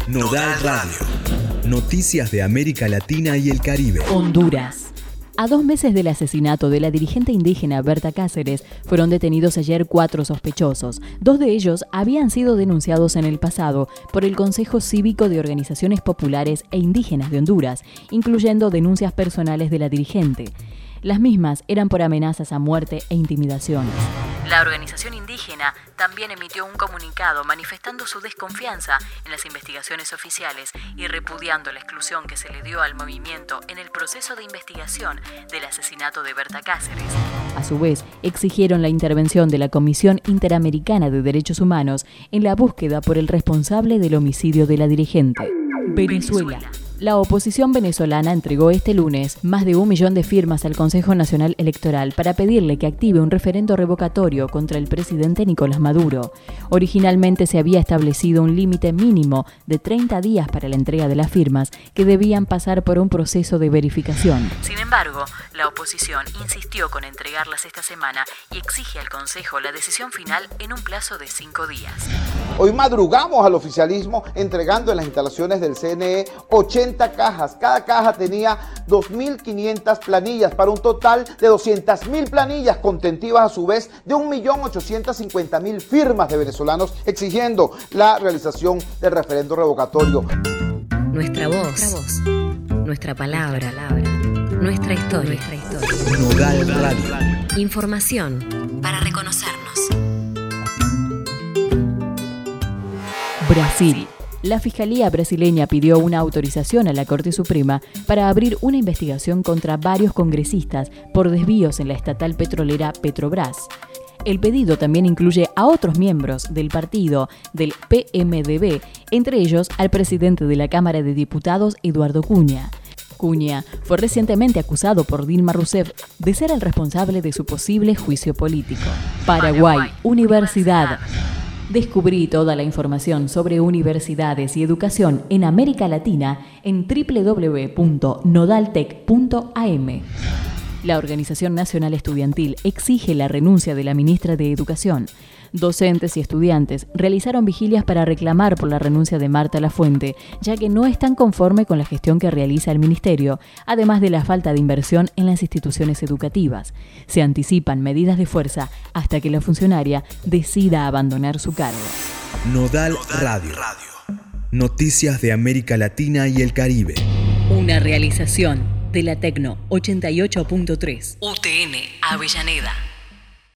Nodal Radio. Noticias de América Latina y el Caribe. Honduras. A 2 meses del asesinato de la dirigente indígena Berta Cáceres, fueron detenidos ayer 4 sospechosos. 2 de ellos habían sido denunciados en el pasado por el Consejo Cívico de Organizaciones Populares e Indígenas de Honduras, incluyendo denuncias personales de la dirigente. Las mismas eran por amenazas a muerte e intimidaciones. La organización indígena también emitió un comunicado manifestando su desconfianza en las investigaciones oficiales y repudiando la exclusión que se le dio al movimiento en el proceso de investigación del asesinato de Berta Cáceres. A su vez, exigieron la intervención de la Comisión Interamericana de Derechos Humanos en la búsqueda por el responsable del homicidio de la dirigente. Venezuela. La oposición venezolana entregó este lunes más de 1 millón de firmas al Consejo Nacional Electoral para pedirle que active un referendo revocatorio contra el presidente Nicolás Maduro. Originalmente se había establecido un límite mínimo de 30 días para la entrega de las firmas, que debían pasar por un proceso de verificación. Sin embargo, la oposición insistió con entregarlas esta semana y exige al Consejo la decisión final en un plazo de 5 días. Hoy madrugamos al oficialismo entregando en las instalaciones del CNE 80 cajas. Cada caja tenía 2.500 planillas para un total de 200.000 planillas contentivas, a su vez de 1.850.000 firmas de venezolanos exigiendo la realización del referendo revocatorio. Nuestra voz, nuestra palabra, nuestra historia. Nodal Radio. Información para reconocernos. Brasil. La Fiscalía brasileña pidió una autorización a la Corte Suprema para abrir una investigación contra varios congresistas por desvíos en la estatal petrolera Petrobras. El pedido también incluye a otros miembros del partido del PMDB, entre ellos al presidente de la Cámara de Diputados, Eduardo Cunha. Cunha fue recientemente acusado por Dilma Rousseff de ser el responsable de su posible juicio político. Paraguay, Universidad. Descubrí toda la información sobre universidades y educación en América Latina en www.nodaltec.am. La Organización Nacional Estudiantil exige la renuncia de la ministra de Educación. Docentes y estudiantes realizaron vigilias para reclamar por la renuncia de Marta Lafuente, ya que no están conformes con la gestión que realiza el ministerio, además de la falta de inversión en las instituciones educativas. Se anticipan medidas de fuerza hasta que la funcionaria decida abandonar su cargo. Nodal Radio. Noticias de América Latina y el Caribe. Una realización de la Tecno 88.3. UTN Avellaneda.